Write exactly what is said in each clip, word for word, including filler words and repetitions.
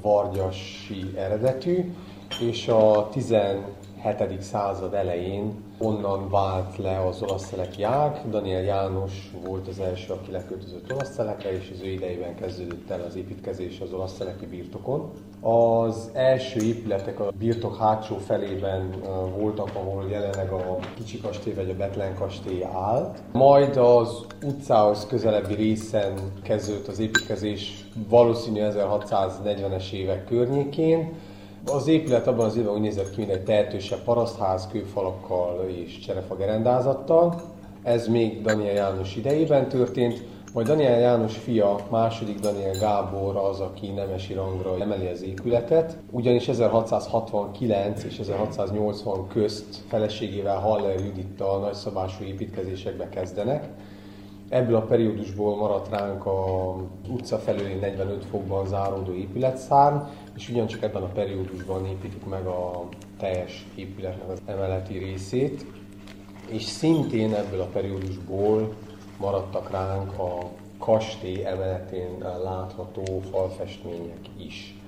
vargyasi eredetű, és a tizenhetedik század elején onnan vált le az olaszszeleki ág. Daniel János volt az első, aki leköltözött olaszszelekre, és az ő idejében kezdődött el az építkezés az olaszszeleki birtokon. Az első épületek a birtok hátsó felében voltak, ahol jelenleg a Kicsi kastély vagy a Bethlen kastély állt. Majd az utcához közelebbi részen kezdődött az építkezés valószínű ezerhatszáznegyvenes évek környékén. Az épület abban az évben úgy nézett ki, mint egy tehetősebb parasztház, kőfalakkal és cserefa gerendázattal. Ez még Daniel János idejében történt, majd Daniel János fia, második Daniel Gábor az, aki nemesi rangra emeli az épületet, ugyanis ezerhatszázhatvankilenc és ezerhatszáznyolcvan közt feleségével, Haller Judittal nagyszabású építkezésekbe kezdenek. Ebből a periódusból maradt ránk az utca felőli negyvenöt fokban záródó épületszárny, és ugyancsak ebben a periódusban építik meg a teljes épületnek az emeleti részét, és szintén ebből a periódusból maradtak ránk a kastély emeletén látható falfestmények is.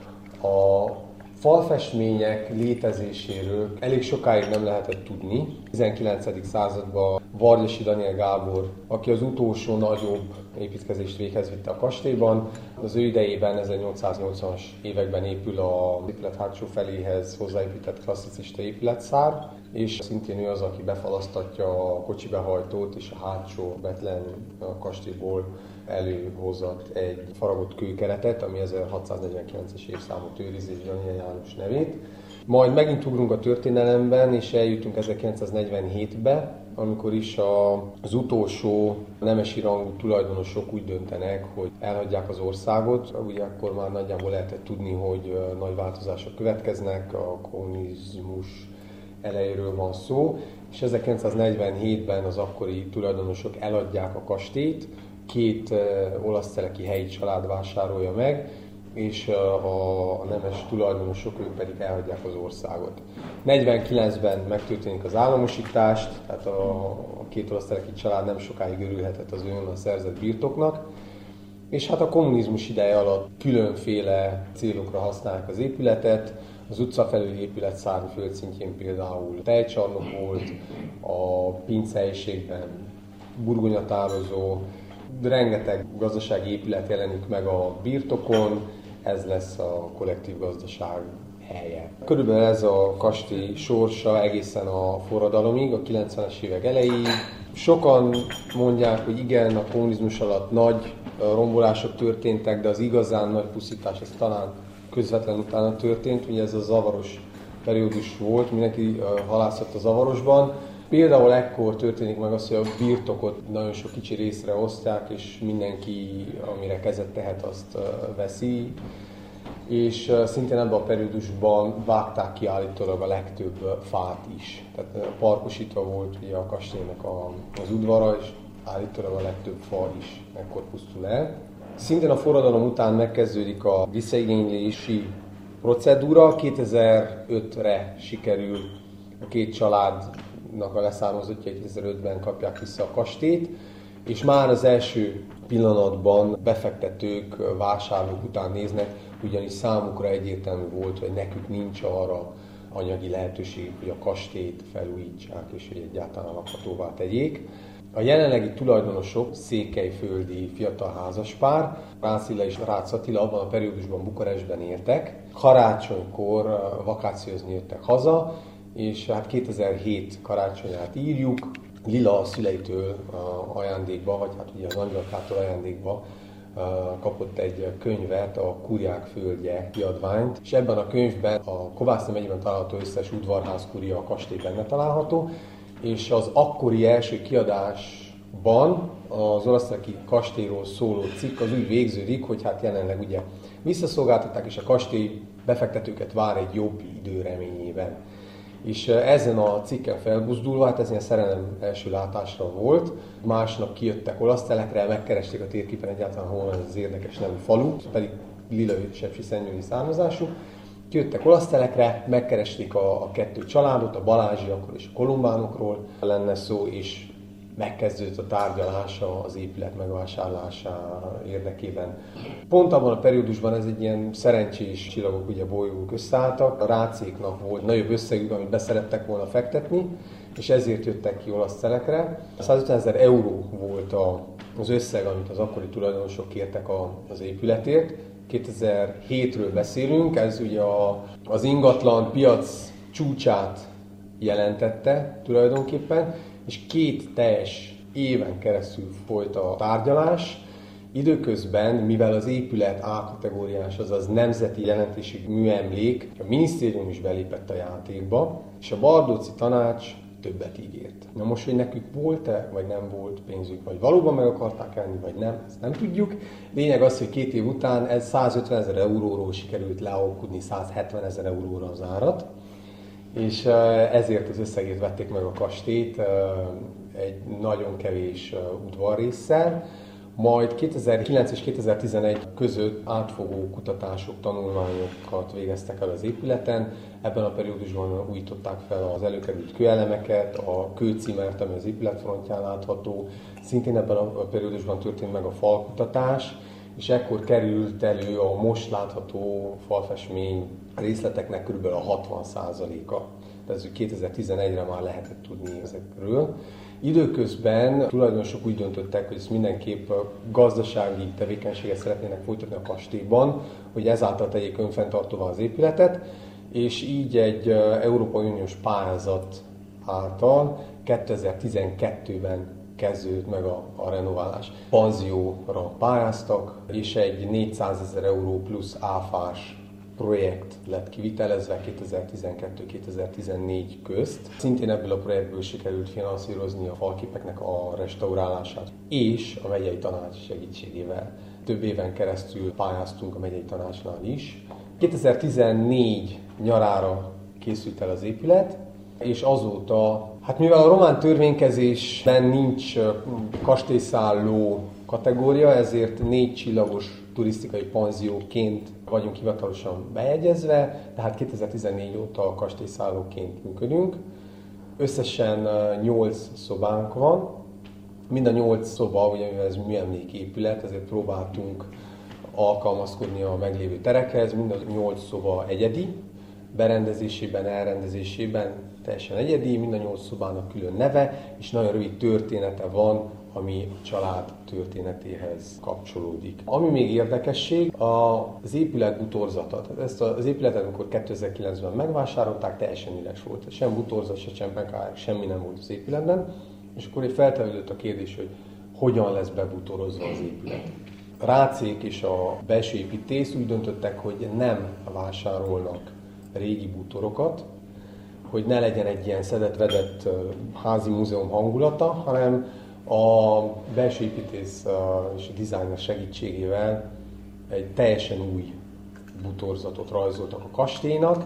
A falfestmények létezéséről elég sokáig nem lehetett tudni. tizenkilencedik században Vargyasi Daniel Gábor, aki az utolsó nagyobb építkezést véghez vitte a kastélyban, az ő idejében ezernyolcszáznyolcvanas években épül az épület hátsó feléhez hozzáépített klasszicista épületszárny, és szintén ő az, aki befalasztatja a kocsibehajtót, és a hátsó Bethlen kastélyból előhozott egy faragott kőkeretet, ami ezerhatszáznegyvenkilences évszámot őrizi Daniel János nevét. Majd megint ugrunk a történelemben, és eljutunk ezerkilencszáznegyvenhétbe, amikor is a, az utolsó nemesi rangú tulajdonosok úgy döntenek, hogy elhagyják az országot. Ugye akkor már nagyjából lehetett tudni, hogy nagy változások következnek, a kommunizmus elejéről van szó, és ezerkilencszáznegyvenhétben az akkori tulajdonosok eladják a kastélyt, két uh, olaszszeleki helyi család vásárolja meg, és uh, a nemes tulajdonosok, ők pedig elhagyják az országot. negyvenkilencben megtörténik az államosítás, tehát a, a két olaszszeleki család nem sokáig örülhetett az őnnan szerzett birtoknak, és hát a kommunizmus ideje alatt különféle célokra használják az épületet. Az utca felüli épületszárny földszintjén például tejcsarnok volt, a pincehelyiségben burgonyatározó, rengeteg gazdasági épület jelenik meg a birtokon, ez lesz a kollektív gazdaság helye. Körülbelül ez a kastély sorsa egészen a forradalomig, a kilencvenes évek elejéig. Sokan mondják, hogy igen, a kommunizmus alatt nagy rombolások történtek, de az igazán nagy pusztítás ez talán közvetlen utána történt, ugye ez a zavaros periódus volt, mindenki halászott a zavarosban. Például ekkor történik meg az, hogy a birtokot nagyon sok kicsi részre osztják, és mindenki, amire kezet tehet, azt veszi. És szintén ebben a periódusban vágták ki állítólag a legtöbb fát is. Tehát parkosítva volt ugye a kastélynak az udvara, és állítólag a legtöbb fa is ekkor pusztul el. Szintén a forradalom után megkezdődik a visszaigénylési procedúra. kétezer-ötre sikerül a két családnak a leszármazottjai kétezer-ötben kapják vissza a kastélyt, és már az első pillanatban befektetők, vásárlók után néznek, ugyanis számukra egyértelmű volt, hogy nekük nincs arra anyagi lehetőség, hogy a kastélyt felújítsák és hogy egyáltalán lakhatóvá tegyék. A jelenlegi tulajdonosok székelyföldi fiatal házaspár, Rácz Illa és Rácz Attila abban a periódusban Bukarestben éltek. Karácsonykor vakációzni jöttek haza, és hát kétezer-hét karácsonyát írjuk. Lila a szüleitől ajándékba, vagy hát ugye az angyalkától ajándékba kapott egy könyvet, a Kuriák földje kiadványt, és ebben a könyvben a Kovászna megyében található összes udvarház kuria a kastély benne található, és az akkori első kiadásban az olaszszeleki kastélyról szóló cikk az úgy végződik, hogy hát jelenleg ugye visszaszolgáltatták, és a kastély befektetőket vár egy jobb idő reményében. És ezen a cikken felbuzdulva, hát ez ilyen szerelem első látásra volt, másnap kijöttek olaszszelekre, megkeresték a térképen egyáltalán hol van ez az érdekes nevű falu, pedig lila-sepsi-szentgyőri származású. Kijöttek olaszszelekre, megkeresték a, a kettő családot, a Balázsi akkor és a Kolumbánokról lenne szó, és megkezdődött a tárgyalása az épület megvásárlása érdekében. Pont abban a periódusban ez egy ilyen szerencsés csillagok, ugye bolygók összeálltak. A rácéknak volt nagyobb összegük, amit beszerettek volna fektetni, és ezért jöttek ki olasz szelekre. százötvenezer euró volt az összeg, amit az akkori tulajdonosok kértek az épületért. kétezer-hétről beszélünk, ez ugye az ingatlan piac csúcsát jelentette tulajdonképpen, és két teljes éven keresztül folyt a tárgyalás. Időközben, mivel az épület A-kategóriás, azaz nemzeti jelentőségű műemlék, a minisztérium is belépett a játékba, és a Bardóci Tanács többet ígért. Na most, hogy nekük volt-e, vagy nem volt pénzük, vagy valóban meg akarták elni, vagy nem, ezt nem tudjuk. Lényeg az, hogy két év után ez százötvenezer euróról sikerült lealkudni százhetvenezer euróra az árat, és ezért az összegét vették meg a kastélyt egy nagyon kevés udvarrésszel. Majd kétezer-kilenc és kétezer-tizenegy között átfogó kutatások, tanulmányokat végeztek el az épületen. Ebben a periódusban újították fel az előkerült kőelemeket, a kőcímert, ami az épület frontján látható. Szintén ebben a periódusban történt meg a falkutatás, és ekkor került elő a most látható falfestmény részleteknek kb. A hatvan százaléka. Tehát kétezer-tizenegyre már lehetett tudni ezekről. Időközben tulajdonosok úgy döntöttek, hogy ezt mindenképp gazdasági tevékenységet szeretnének folytatni a kastélyban, hogy ezáltal tegyék önfenntartóvá az épületet, és így egy Európai Uniós pályázat által kétezer-tizenkettőben kezdődött meg a, a renoválás. Panzióra pályáztak, és egy négyszázezer euró plusz áfás projekt lett kivitelezve kétezer-tizenkettő kétezer-tizennégy közt. Szintén ebből a projektből sikerült finanszírozni a falképeknek a restaurálását, és a megyei tanács segítségével. Több éven keresztül pályáztunk a megyei tanácsnál is. kétezer-tizennégy nyarára készült el az épület, és azóta, hát mivel a román törvénykezésben nincs kastélyszálló kategória, ezért négy csillagos turisztikai panzióként vagyunk hivatalosan bejegyezve, tehát kétezer-tizennégy óta a kastélyszállóként működünk. Összesen nyolc szobánk van. Mind a nyolc szoba, ugye mivel ez műemléképület, ezért próbáltunk alkalmazkodni a meglévő terekhez. Mind a nyolc szoba egyedi, berendezésében, elrendezésében teljesen egyedi, mind a nyolc szobának külön neve, és nagyon rövid története van, ami a család történetéhez kapcsolódik. Ami még érdekesség, az épület butorzata. Ezt az épületet, amikor kétezer-kilencben megvásárolták, teljesen üres volt. Sem butorzat, se csempenkályák, semmi nem volt az épületben. És akkor itt feltevődött a kérdés, hogy hogyan lesz bebutorozva az épület. A rácék és a belső építész úgy döntöttek, hogy nem vásárolnak régi bútorokat, hogy ne legyen egy ilyen szedett-vedett házi múzeum hangulata, hanem a belső építész és a dizájner segítségével egy teljesen új bútorzatot rajzoltak a kastélynak,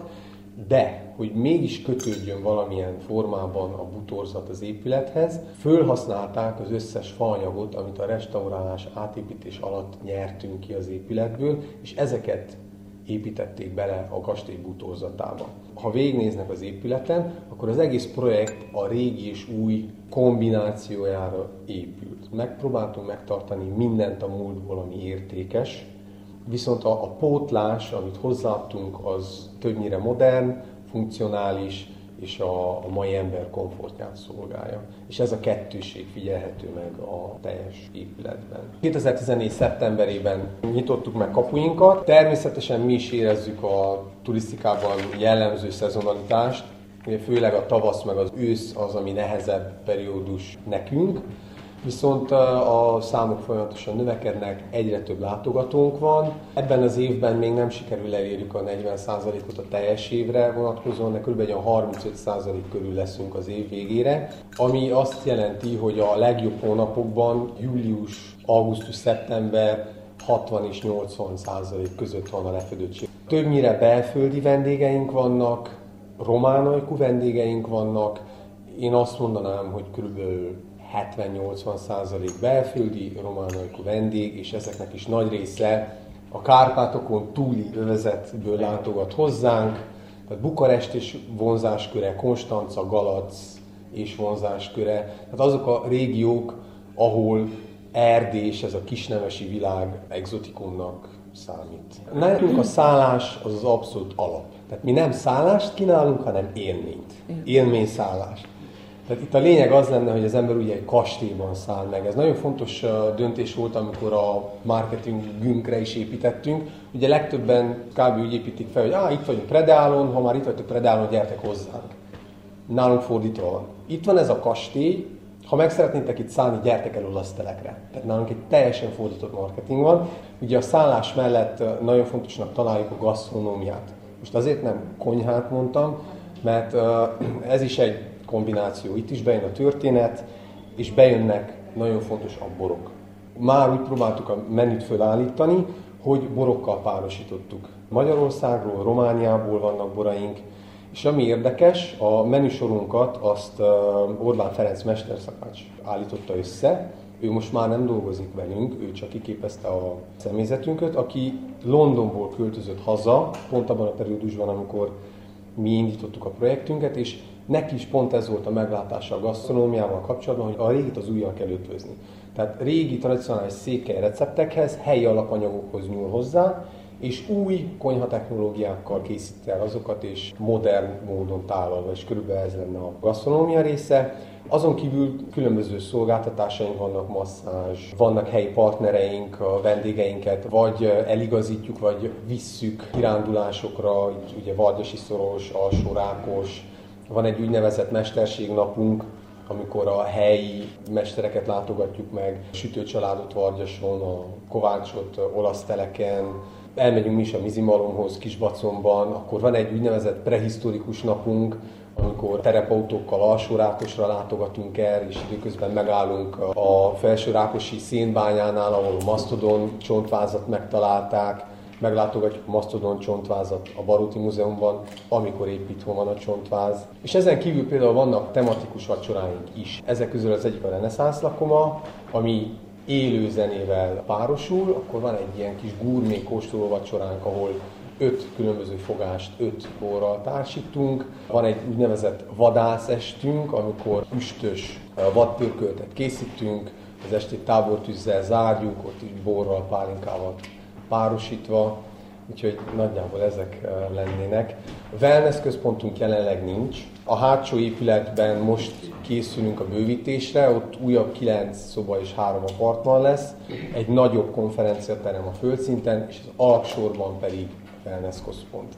de hogy mégis kötődjön valamilyen formában a bútorzat az épülethez, fölhasználták az összes faanyagot, amit a restaurálás, átépítés alatt nyertünk ki az épületből, és ezeket építették bele a kastély bútorzatába. Ha végignéznek az épületen, akkor az egész projekt a régi és új kombinációjára épült. Megpróbáltunk megtartani mindent a múltból, ami értékes, viszont a, a pótlás, amit hozzáadtunk, az többnyire modern, funkcionális, és a, a mai ember komfortját szolgálja. És ez a kettőség figyelhető meg a teljes épületben. kétezer-tizennégy szeptemberében nyitottuk meg kapuinkat. Természetesen mi is érezzük a turisztikában jellemző szezonalitást, főleg a tavasz meg az ősz az, ami nehezebb periódus nekünk. Viszont a számok folyamatosan növekednek, egyre több látogatónk van. Ebben az évben még nem sikerül elérjük a negyven százalékot a teljes évre vonatkozóan, de kb. harmincöt százalék körül leszünk az év végére, ami azt jelenti, hogy a legjobb hónapokban július, augusztus, szeptember hatvan és nyolcvan százalék között van a lefedettség. Többnyire belföldi vendégeink vannak, román ajkú vendégeink vannak. Én azt mondanám, hogy körülbelül hetven-nyolcvan százalék belföldi, román ajkú vendég, és ezeknek is nagy része a Kárpátokon túli övezetből látogat hozzánk. Tehát Bukarest és vonzásköre, Konstanca, Galac, és vonzásköre. Tehát azok a régiók, ahol Erdély és ez a kisnemesi világ egzotikumnak számít. Nekünk a szállás az az abszolút alap. Tehát mi nem szállást kínálunk, hanem élményt. Élményszállást. Tehát itt a lényeg az lenne, hogy az ember ugye egy kastélyban száll meg. Ez nagyon fontos döntés volt, amikor a marketingünkre is építettünk. Ugye legtöbben kb. Úgy építik fel, hogy ah, itt vagyunk Predeálon, ha már itt vagytok Predeálon, gyertek hozzánk. Nálunk fordítva van. Itt van ez a kastély, ha meg szeretnétek itt szállni, gyertek el olasz telekre. Tehát nálunk egy teljesen fordított marketing van. Ugye a szállás mellett nagyon fontosnak találjuk a gasztronómiát. Most azért nem konyhát mondtam, mert ez is egy kombináció. Itt is bejön a történet, és bejönnek nagyon fontos a borok. Már úgy próbáltuk a menüt fölállítani, hogy borokkal párosítottuk. Magyarországról, Romániából vannak boraink, és ami érdekes, a menüsorunkat azt Orlán Ferenc mesterszakács állította össze. Ő most már nem dolgozik velünk, ő csak kiképezte a személyzetünket, aki Londonból költözött haza, pont abban a periódusban, amikor mi indítottuk a projektünket, és neki is pont ez volt a meglátása a gasztronómiával kapcsolatban, hogy a régit az újjal kell ötvözni. Tehát régi tradicionális székely receptekhez, helyi alapanyagokhoz nyúl hozzá, és új konyhatechnológiákkal készít el azokat, és modern módon tálalva, és körülbelül ez lenne a gasztronómia része. Azon kívül különböző szolgáltatásaink vannak, masszázs, vannak helyi partnereink, a vendégeinket, vagy eligazítjuk, vagy visszük kirándulásokra, itt ugye Vargyasi Szoros, Alsó-Rákos, van egy úgynevezett mesterségnapunk, amikor a helyi mestereket látogatjuk meg, sütőcsaládot Vargyason, a Kovácsot olasz teleken, elmegyünk mi is a Mizimalomhoz Kisbacomban, akkor van egy úgynevezett prehisztorikus napunk, amikor terepautókkal Alsó-Rákosra látogatunk el, és időközben megállunk a Felső-Rákosi szénbányánál, ahol a masztodon csontvázat megtalálták, meglátogatjuk a masztodon csontvázat a Baróti Múzeumban, amikor épp itthon van a csontváz. És ezen kívül például vannak tematikus vacsoráink is. Ezek közül az egyik a reneszánsz lakoma, ami élő zenével párosul, akkor van egy ilyen kis gurmé kóstoló vacsoránk, ahol öt különböző fogást öt borral társítunk. Van egy úgynevezett vadászestünk, amikor üstös vadpörköltet készítünk, az estét tábortűzzel zárjuk, ott is borral, pálinkával párosítva, úgyhogy nagyjából ezek lennének. A wellness központunk jelenleg nincs. A hátsó épületben most készülünk a bővítésre, ott újabb kilenc szoba és három apartman lesz, egy nagyobb konferenciaterem a földszinten, és az alsósorban pedig wellness központ.